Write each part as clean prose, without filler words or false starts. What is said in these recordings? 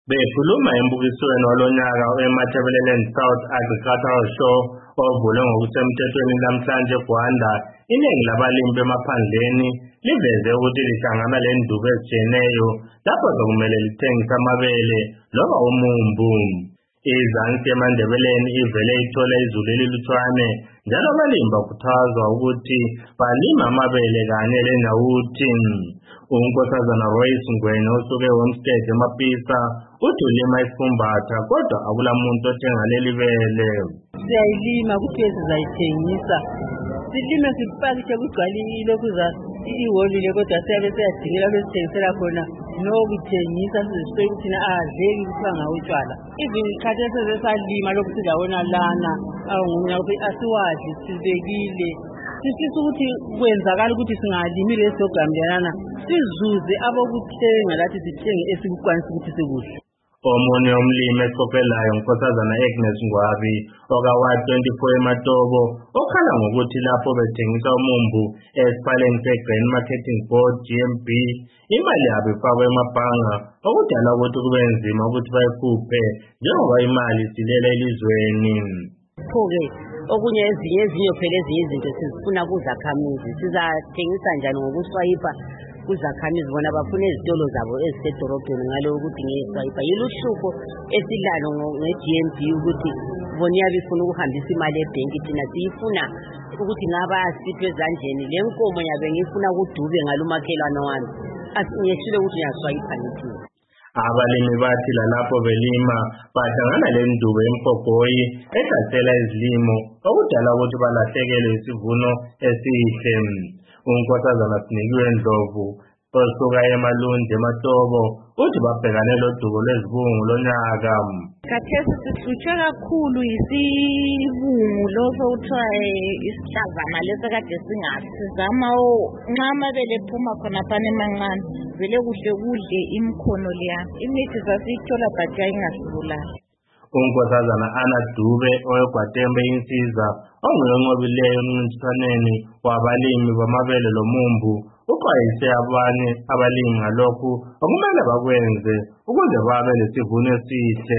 Bekhuluma embukisweni walonyaka weMatabeleland South Agricultural Show ovulwe ngokusemthethweni namhlanje eGwanda, iningi labalimi bemaphandleni liveze ukuthi lihlangana lendubo ezijiyeneyo lapho sokumele lithengise amabele loba umumbu. Izansi eMandebeleni ivele ithola izulu elilutshwane njalo abalimi bakhuthazwa ukuthi balime amabele kanye lenyawuthi. Unkosazana Royce Ngwenya osuke eHomestead eMapisa uthi ulima isifumbatha kodwa akulamuntu othenga leli bele. Siyayilima kuthi sizayithengisa. Silime sipakishe kugcwalile kuza iholile kodwa siyabe siyadingela besithengisela khona nokuthengisa sizwe ukuthi adleki kuthiwa ngawutshwala. Izikhathi esesalima lokhu sizabona lana awungunyaka asiwadli sibekile. Sifisa ukuthi kwenzakala ukuthi singalimile esogambelana sizuze abokuthenga lathi sithenge esikukwanisa ukuthi sikudle. Omunye umlimi esokelayo unkosazana Agnes Ngwabi okaWard 24 eMatobo okhala ngokuthi lapho bethengisa umumbu esiphaleni seGrain Marketing Board GMB imali yabo ifakwe emabhanga okudala ukuthi kube nzima ukuthi bayikhuphe njengoba imali silela elizweni. Pho-ke okunye ezinye phela ezinye izinto sizifuna kuzakhamizi sizathengisa njani ngokuswayipa kuzakhamizi bona bafuna izitolo zabo ezisedorobheni ngaloku ukuthi ngeswayipa yiluhlupho esilalo nge-GMB ukuthi bona iyabe ifuna ukuhambisa imali ebhenki thina siyifuna ukuthi ngaba siphe ezandleni le nkomo yabe ngifuna kudube ngalumakhelwane wami asingeshile ukuthi ngiyaswayipa ngithini. Abalimi bathi lalapho belima bahlangana lendubo empogoyi ehlasela izilimo okudala ukuthi balahlekelwe isivuno esihle. Unkosazana Sinikiwe Ndlovu osuka eMalundi eMatobo uthi babhekane lodubo lwezibungu lonyaka. Khathesi sihlutshwe kakhulu yisibungu loso kuthiwa isihlazana leso kade singasizama nxa amabele phuma khonaphana emancane vele kuhle kudle imkhono leya imithi sasiyithola but yayingasibulali. Unkosazana Ana Dube oweGwatembe Insiza onguye onqobileyo emncintiswaneni wabalimi bamabele lomumbu uxwayise abanye abalimi ngalokhu okumele bakwenze ukuze babe lesivuno esihle.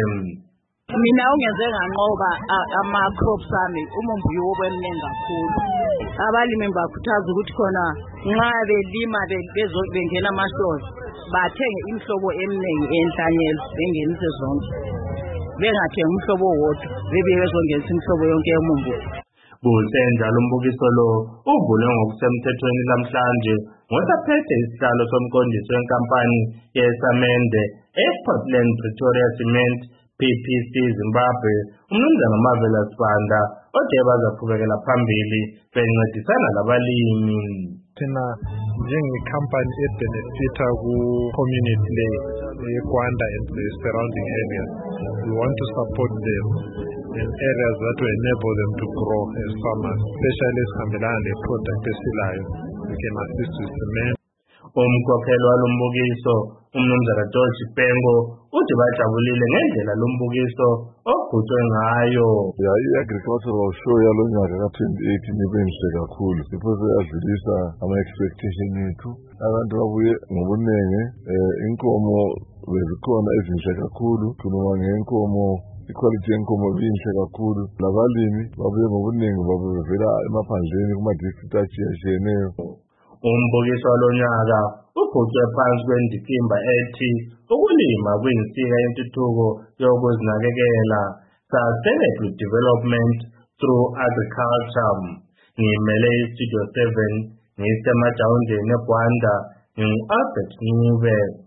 Mina ungenze nganqoba ama-crops ami umumbu yiwo emningi kakhulu. Abalimi bakhuthaza ukuthi khona nxa belima bengena amahlozi bathenge imhlobo eminingi enhlanyelo bengenise zonke. Bengathengi umhlobo wodwa bebe bezongenisa imhlobo yonke yomumbu. Kusenjalo umbukiso lo uvulwe ngokusemthethweni namhlanje ngosaphethe isihlalo somqondisi wenkampani yesamende ePortland Pretoria Cement PPC Zimbabwe umnumzana Marvelous Banda othe bazaqhubekela phambili bencedisana labalimi. Thina njengekhampani ebenefita ku-community le eGwanda and the surrounding areas, we want to support them in areas that will enable them to grow as farmers, especially esihambelana le-product esilayo. We can assist with cement. Umkhokheli walombukiso umnumzana George Pengo uthi bajabulile ngendlela lombukiso ogutshwe ngayo. I-agricultural show yalonyaka ka-2018 ibenhle kakhulu because yadlulisa ama-expectation ethu. Abantu babuye ngobunenge, inkomo bezikhona ezinhle kakhulu, khuluma ngenkomo iquality yenkomo inhle kakhulu. Labalimi babuye ngobunenge babevela emaphandleni kuma-district atshiyatshiyeneyo. Umbukiso walonyaka ubhuqwe phansi kwendikimba ethi ukulima kuyinsika yentuthuko yokuzinakekela, sustainable development through agriculture. Ngimele iStudio 7 ngisemajawundeni eGwanda, ngingu-Albert Ncube.